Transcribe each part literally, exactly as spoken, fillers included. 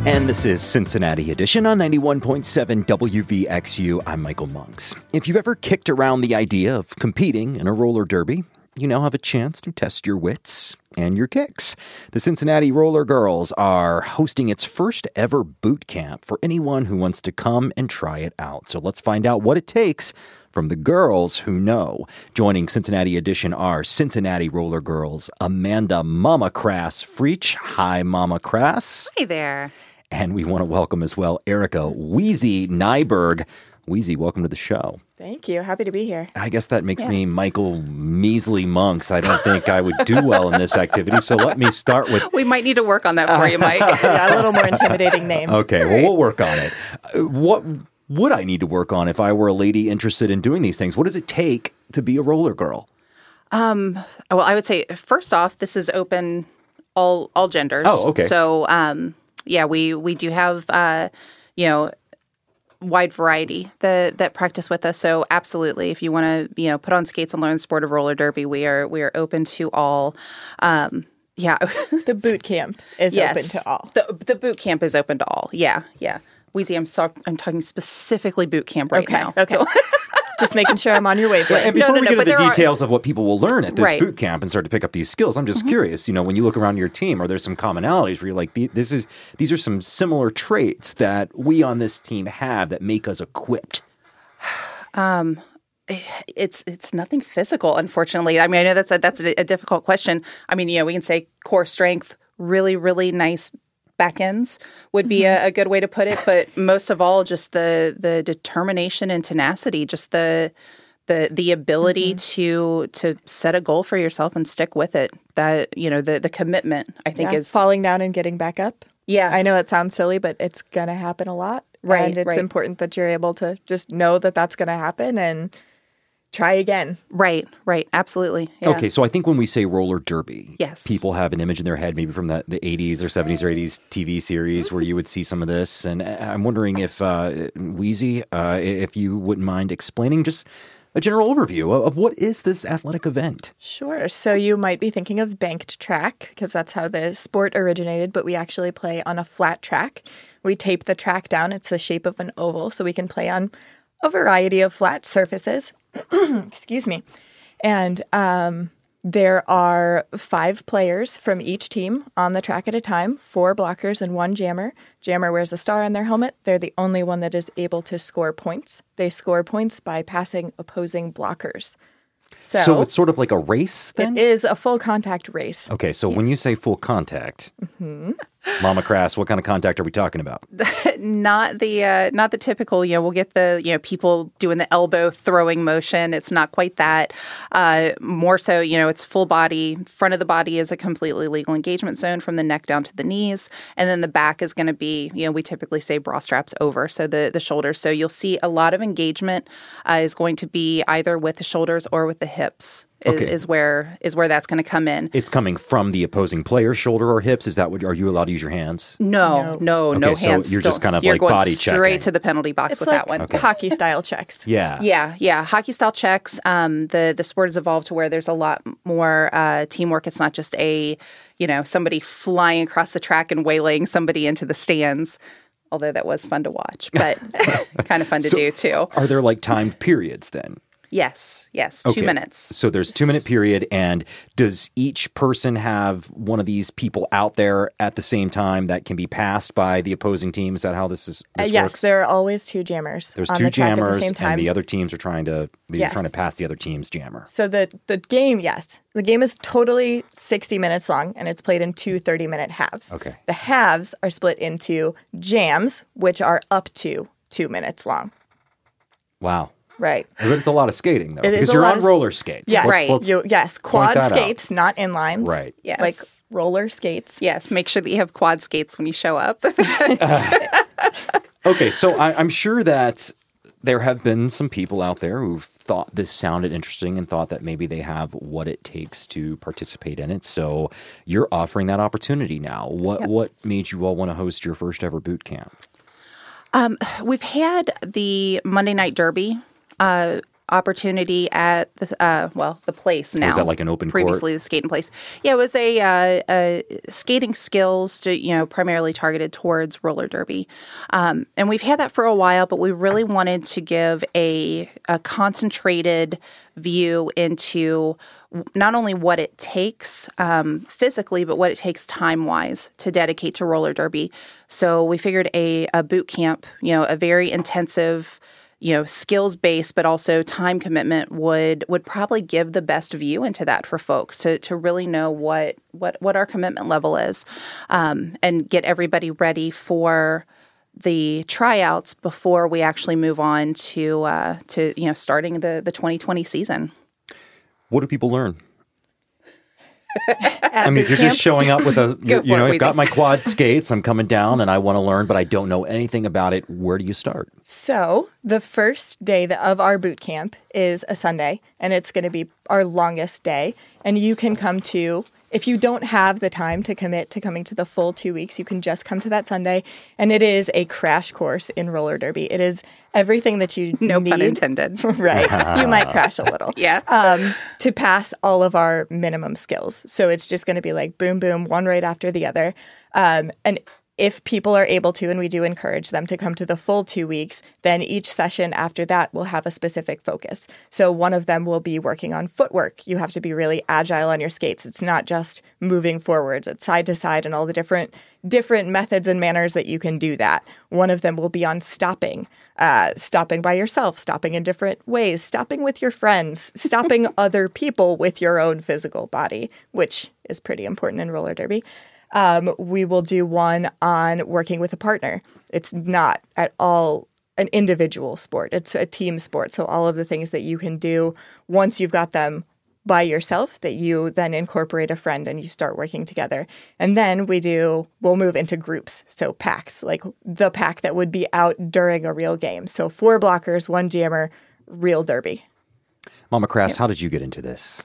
And this is Cincinnati Edition on ninety-one point seven W V X U. I'm Michael Monks. If you've ever kicked around the idea of competing in a roller derby, you now have a chance to test your wits and your kicks. The Cincinnati Roller Girls are hosting its first ever boot camp for anyone who wants to come and try it out. So let's find out what it takes from the girls who know. Joining Cincinnati Edition are Cincinnati Roller Girls, Amanda Mama Crass Freach. Hi, Mama Crass. Hey there. And we want to welcome as well Erica Wheezy Nyberg. Wheezy, welcome to the show. Thank you. Happy to be here. I guess that makes yeah. me Michael Measly Monks. I don't think I would do well in this activity, so let me start with... We might need to work on that for you, Mike. Yeah, a little more intimidating name. Okay, well, we'll work on it. Uh, what would I need to work on if I were a lady interested in doing these things? What does it take to be a roller girl? Um, well, I would say, first off, this is open all all genders. Oh, okay. So, um, yeah, we, we do have, uh, you know... wide variety that that practice with us. So absolutely, if you want to, you know, put on skates and learn the sport of roller derby, we are we are open to all. Um, yeah, the boot camp is yes. open to all. The the boot camp is open to all. Yeah, yeah. Wheezy, I'm so, I'm talking specifically boot camp right okay. now. Okay. Just making sure I'm on your wavelength. Yeah, and before no, no, we no, get into the details are... of what people will learn at this right. boot camp and start to pick up these skills, I'm just mm-hmm. curious, you know, when you look around your team, are there some commonalities where you're like, this is these are some similar traits that we on this team have that make us equipped? Um, it's it's nothing physical, unfortunately. I mean, I know that's a, that's a, a difficult question. I mean, you know, we can say core strength, really, really nice back ends would be a, a good way to put it. But most of all, just the the determination and tenacity, just the the the ability mm-hmm. to to set a goal for yourself and stick with it. That, you know, the the commitment, I think, yeah, is falling down and getting back up. Yeah, I know it sounds silly, but it's gonna happen a lot. Right, and it's right. important that you're able to just know that that's gonna happen and try again. Right, right. Absolutely. Yeah. Okay, so I think when we say roller derby, yes. people have an image in their head maybe from the, the eighties or seventies or eighties T V series where you would see some of this. And I'm wondering if, uh, Wheezy, uh, if you wouldn't mind explaining just a general overview of, of what is this athletic event? Sure. So you might be thinking of banked track because that's how the sport originated, but we actually play on a flat track. We tape the track down. It's the shape of an oval, so we can play on a variety of flat surfaces. Excuse me. And um, there are five players from each team on the track at a time, four blockers and one jammer. Jammer wears a star on their helmet. They're the only one that is able to score points. They score points by passing opposing blockers. So, so it's sort of like a race then? It is a full contact race. Okay, so yeah. when you say full contact, mm-hmm. Mama Crass, what kind of contact are we talking about? Not the uh, not the typical, you know, we'll get the, you know, people doing the elbow throwing motion. It's not quite that. Uh, more so, you know, it's full body. Front of the body is a completely legal engagement zone from the neck down to the knees. And then the back is going to be, you know, we typically say bra straps over, so the, the shoulders. So you'll see a lot of engagement uh, is going to be either with the shoulders or with the hips. Okay. Is, is where is where that's going to come in. It's coming from the opposing player's shoulder or hips. Is that what? Are you allowed to use your hands? No, no, no, okay, no so hands. You're just kind of you're like going body checking. Straight to the penalty box it's with like that one. Okay. Hockey style checks. Yeah, yeah, yeah. Hockey style checks. Um, the the sport has evolved to where there's a lot more uh, teamwork. It's not just a, you know, somebody flying across the track and waylaying somebody into the stands. Although that was fun to watch, but kind of fun to so do too. Are there like timed periods then? Yes, yes, okay. two minutes. So there's two minute period, and does each person have one of these people out there at the same time that can be passed by the opposing team? Is that how this is? This uh, yes, works? there are always two jammers. There's on two the track jammers, at the same time. and the other teams are trying to they're yes. trying to pass the other team's jammer. So the the game, yes, the game is totally sixty minutes long, and it's played in two thirty minute halves. Okay, the halves are split into jams, which are up to two minutes long. Wow. Right. But it's a lot of skating, though, it because is you're a lot on of... roller skates. Yes, right. Let's you, yes, quad skates, out. not inlines. Right. Yes. Like roller skates. Yes, make sure that you have quad skates when you show up. Okay, so I, I'm sure that there have been some people out there who've thought this sounded interesting and thought that maybe they have what it takes to participate in it. So you're offering that opportunity now. What yep. what made you all want to host your first ever boot camp? Um, we've had the Monday Night Derby uh, opportunity at the uh, well, the place now. Was that like an open court? Previously, the skating place. Yeah, it was a, uh, a skating skills to you know primarily targeted towards roller derby, um, and we've had that for a while. But we really wanted to give a a concentrated view into not only what it takes um, physically, but what it takes time-wise to dedicate to roller derby. So we figured a, a boot camp, you know, a very intensive, you know, skills-based, but also time commitment would would probably give the best view into that for folks to to really know what what what our commitment level is, um, and get everybody ready for the tryouts before we actually move on to uh, to you know starting the the twenty twenty season. What do people learn? I mean, if you're just showing up with a, you, you know, I've got my quad skates, I'm coming down and I want to learn, but I don't know anything about it. Where do you start? So the first day of our boot camp is a Sunday, and it's going to be our longest day. And you can come to, if you don't have the time to commit to coming to the full two weeks, you can just come to that Sunday. And it is a crash course in roller derby. It is everything that you no need. pun intended. Right. You might crash a little. Yeah. Um, to pass all of our minimum skills. So it's just going to be like boom, boom, one right after the other. Um, and if people are able to, and we do encourage them to come to the full two weeks, then each session after that will have a specific focus. So one of them will be working on footwork. You have to be really agile on your skates. It's not just moving forwards, it's side to side and all the different different methods and manners that you can do that. One of them will be on stopping, uh, stopping by yourself, stopping in different ways, stopping with your friends, stopping other people with your own physical body, which is pretty important in roller derby. Um, we will do one on working with a partner. It's not at all an individual sport. It's a team sport. So all of the things that you can do once you've got them by yourself, that you then incorporate a friend and you start working together. And then we do, we'll move into groups. So packs, like the pack that would be out during a real game. So four blockers, one jammer, real derby. Mama Crass, yeah. How did you get into this?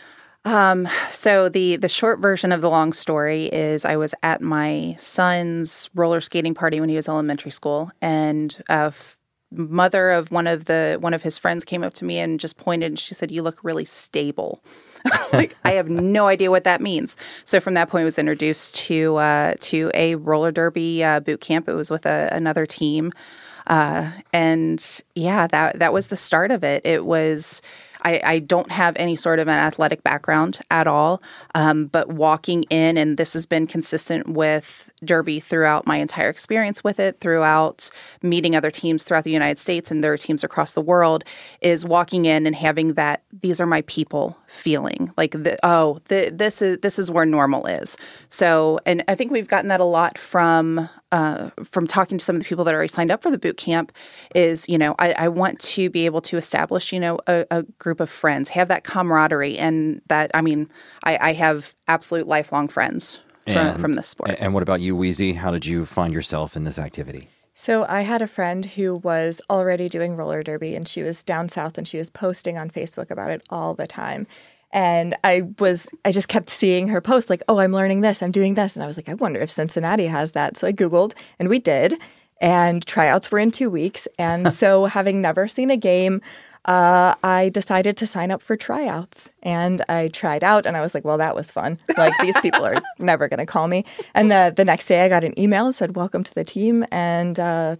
Um, so the, the short version of the long story is I was at my son's roller skating party when he was elementary school, and a f- mother of one of the one of his friends came up to me and just pointed and she said, "You look really stable." I was like, I have no idea what that means. So from that point, I was introduced to uh, to a roller derby uh, boot camp. It was with a, another team, uh, and yeah, that that was the start of it. It was. I, I don't have any sort of an athletic background at all, um, but walking in, and this has been consistent with derby throughout my entire experience with it, throughout meeting other teams throughout the United States and their teams across the world, is walking in and having that these are my people feeling like the, oh the, this is this is where normal is. So, and I think we've gotten that a lot from uh, from talking to some of the people that already signed up for the boot camp. Is you know I, I want to be able to establish you know a, a group of friends, have that camaraderie, and that I mean I, I have absolute lifelong friends from, and, from this sport. And what about you, Wheezy? How did you find yourself in this activity? So I had a friend who was already doing roller derby, and she was down south, and she was posting on Facebook about it all the time. And I was, I just kept seeing her post like, oh, I'm learning this, I'm doing this. And I was like, I wonder if Cincinnati has that. So I Googled, and we did. And tryouts were in two weeks. And so having never seen a game, Uh, I decided to sign up for tryouts, and I tried out, and I was like, well, that was fun. Like, these people are never going to call me. And the, the next day I got an email that said, welcome to the team. And uh,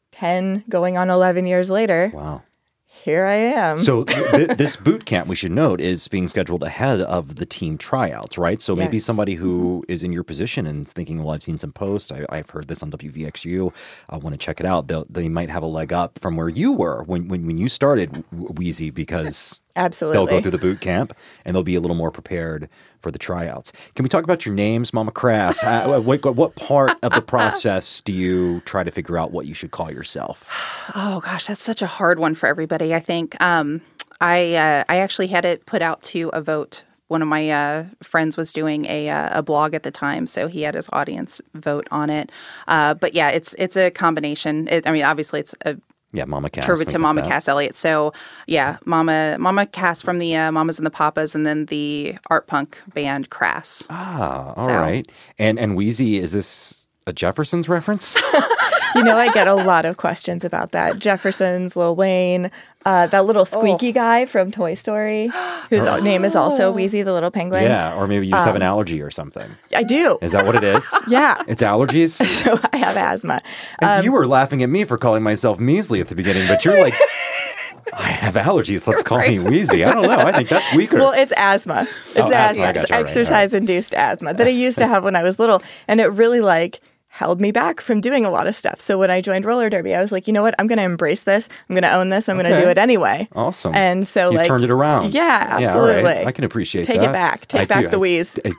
ten going on eleven years later, wow, here I am. So th- this boot camp, we should note, is being scheduled ahead of the team tryouts, right? So maybe yes. somebody who is in your position and is thinking, well, I've seen some posts, I, I've heard this on W V X U, I want to check it out. They'll, they might have a leg up from where you were when when, when you started, Wheezy, because absolutely they'll go through the boot camp and they'll be a little more prepared for the tryouts. Can we talk about your names, Mama Crass? How, what, what part of the process do you try to figure out what you should call yourself? Oh gosh, that's such a hard one for everybody. I think um, I uh, I actually had it put out to a vote. One of my uh, friends was doing a uh, a blog at the time, so he had his audience vote on it. Uh, but yeah, it's it's a combination. It, I mean, obviously, it's a Yeah, Mama Cass. tribute to Mama Cass Elliott. So yeah, Mama Mama Cass from the uh, Mamas and the Papas, and then the art punk band Crass. Ah, all so. right. And and Wheezy, is this a Jefferson's reference? You know, I get a lot of questions about that. Jefferson's, Lil Wayne, uh, that little squeaky oh. guy from Toy Story, whose oh. name is also Wheezy the little penguin. Yeah, or maybe you just um, have an allergy or something. I do. Is that what it is? Yeah. It's allergies? So I have asthma. And um, you were laughing at me for calling myself measly at the beginning, but you're like... I have allergies. Let's call me wheezy. I don't know. I think that's weaker. Well, it's asthma. It's oh, asthma. asthma. It's exercise-induced right. asthma that I used to have when I was little. And it really, like, held me back from doing a lot of stuff. So when I joined roller derby, I was like, you know what? I'm going to embrace this. I'm going to own this. I'm okay. going to do it anyway. Awesome. And so, you like... turned it around. Yeah, absolutely. Yeah, right. I can appreciate Take that. Take it back. Take I back do. the wheeze. I,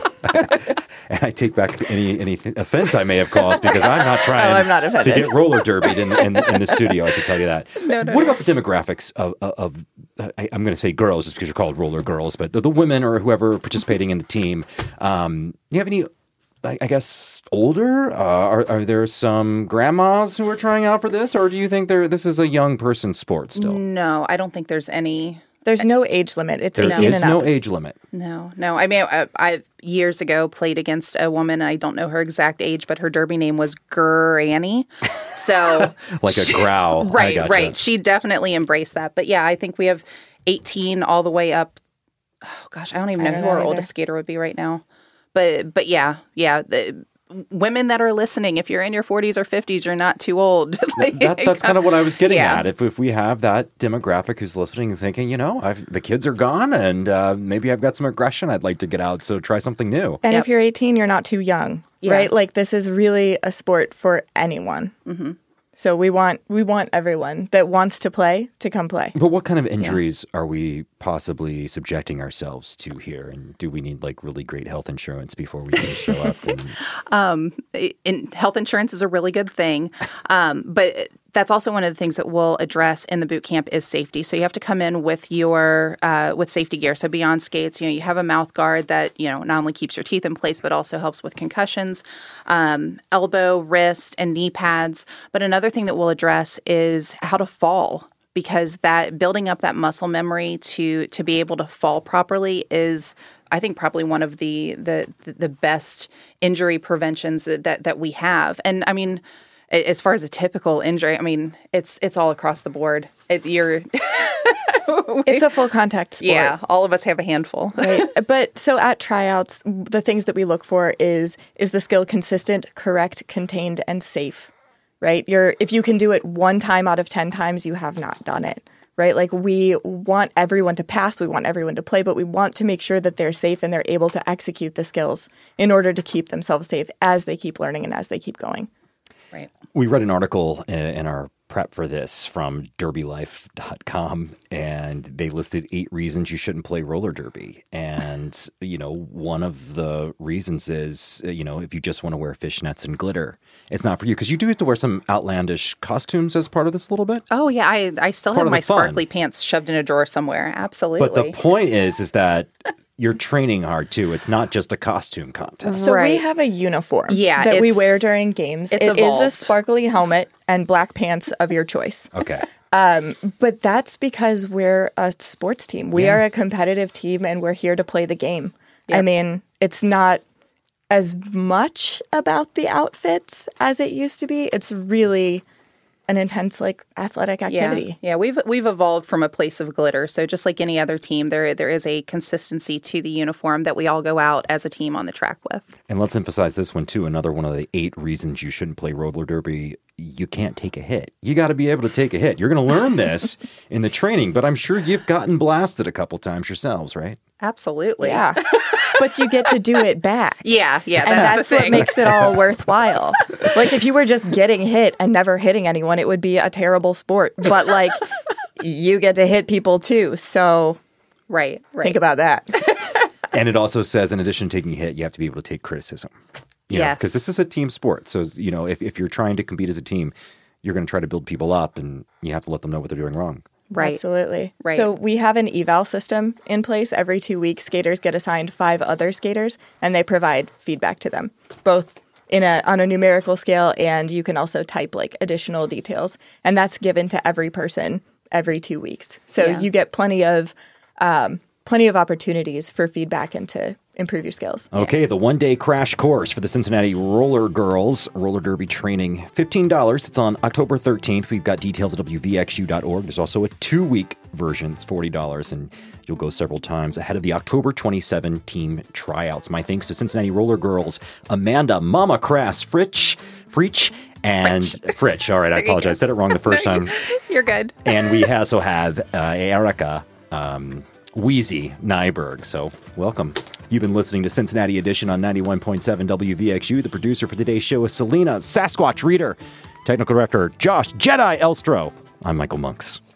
I, and I take back any any offense I may have caused because I'm not trying oh, I'm not offended. to get roller derbied in, in, in the studio. I can tell you that. No, no, what no. about the demographics of, of, of uh, I, I'm going to say girls just because you're called roller girls, but the, the women or whoever participating in the team, um, do you have any... I guess older? Uh, are are there some grandmas who are trying out for this, or do you think there this is a young person sport still? No, I don't think there's any. There's no age limit. It's there eighteen is and no up. age limit. No, no. I mean, I, I years ago played against a woman. And I don't know her exact age, but her derby name was Granny. So like a growl, right? Gotcha. Right. She definitely embraced that. But yeah, I think we have eighteen all the way up. Oh gosh, I don't even know don't who know our either. oldest skater would be right now. But but yeah, yeah. The, women that are listening, if you're in your forties or fifties, you're not too old. like, that, that's kind of what I was getting yeah. at. If if we have that demographic who's listening and thinking, you know, I've, the kids are gone and uh, maybe I've got some aggression I'd like to get out, so try something new. And yep. if you're eighteen, you're not too young, yeah. right? Like this is really a sport for anyone. Mm-hmm. So we want we want everyone that wants to play to come play. But what kind of injuries yeah. are we possibly subjecting ourselves to here? And do we need like really great health insurance before we can show up? And... um, in, health insurance is a really good thing. Um, but that's also one of the things that we'll address in the boot camp is safety. So you have to come in with your uh, with safety gear. So beyond skates, you know, you have a mouth guard that, you know, not only keeps your teeth in place, but also helps with concussions, um, elbow, wrist, and knee pads. But another thing that we'll address is how to fall, because that building up that muscle memory to to be able to fall properly is, I think, probably one of the the the best injury preventions that that, that we have. And I mean, as far as a typical injury, I mean, it's it's all across the board. It, you're it's a full contact sport. Yeah, all of us have a handful. Right. But so at tryouts, the things that we look for is is the skill consistent, correct, contained, and safe. Right? You're if you can do it one time out of ten times, you have not done it. Right? Like we want everyone to pass, we want everyone to play, but we want to make sure that they're safe and they're able to execute the skills in order to keep themselves safe as they keep learning and as they keep going. Right. We read an article in our prep for this from derby life dot com, and they listed eight reasons you shouldn't play roller derby. And, you know, one of the reasons is, you know, if you just want to wear fishnets and glitter, it's not for you. Because you do have to wear some outlandish costumes as part of this a little bit. Oh, yeah. I, I still have my sparkly pants shoved in a drawer somewhere. Absolutely. But the point is, is that you're training hard, too. It's not just a costume contest. So right. we have a uniform yeah, that we wear during games. It's it evolved. is a sparkly helmet and black pants of your choice. Okay. Um, but that's because we're a sports team. We yeah. are a competitive team, and we're here to play the game. Yep. I mean, it's not as much about the outfits as it used to be. It's really an intense, like, athletic activity. Yeah, yeah. We've we've evolved from a place of glitter. So just like any other team, there there is a consistency to the uniform that we all go out as a team on the track with. And let's emphasize this one, too. Another one of the eight reasons you shouldn't play roller derby: you can't take a hit. You got to be able to take a hit. You're going to learn this in the training, but I'm sure you've gotten blasted a couple times yourselves, right? Absolutely. Yeah. But you get to do it back. Yeah, yeah. And that's, that's what makes it all worthwhile. Like, if you were just getting hit and never hitting anyone, it would be a terrible sport. But, like, you get to hit people, too. So right, right. think about that. And it also says, in addition to taking a hit, you have to be able to take criticism. You yes. Because this is a team sport. So, you know, if, if you're trying to compete as a team, you're going to try to build people up, and you have to let them know what they're doing wrong. Right. Absolutely. Right. So we have an eval system in place. Every two weeks, skaters get assigned five other skaters, and they provide feedback to them, both in a on a numerical scale, and you can also type like additional details, and that's given to every person every two weeks. So yeah. you get plenty of um, plenty of opportunities for feedback and to improve your skills. Okay, yeah. The one-day crash course for the Cincinnati Roller Girls Roller Derby Training, fifteen dollars. It's on October thirteenth. We've got details at W V X U dot org. There's also a two-week version. It's forty dollars, and you'll go several times ahead of the October twenty-seventh team tryouts. My thanks to Cincinnati Roller Girls, Amanda Mama Crass Fritsch, Fritsch, and Fritsch. All right, I apologize. I said it wrong the first time. You're good. And we also have uh, Erica um, Wheezy Nyberg. So welcome. You've been listening to Cincinnati Edition on ninety-one point seven W V X U. The producer for today's show is Selena Sasquatch Reader. Technical director Josh Jedi Elstro. I'm Michael Monks.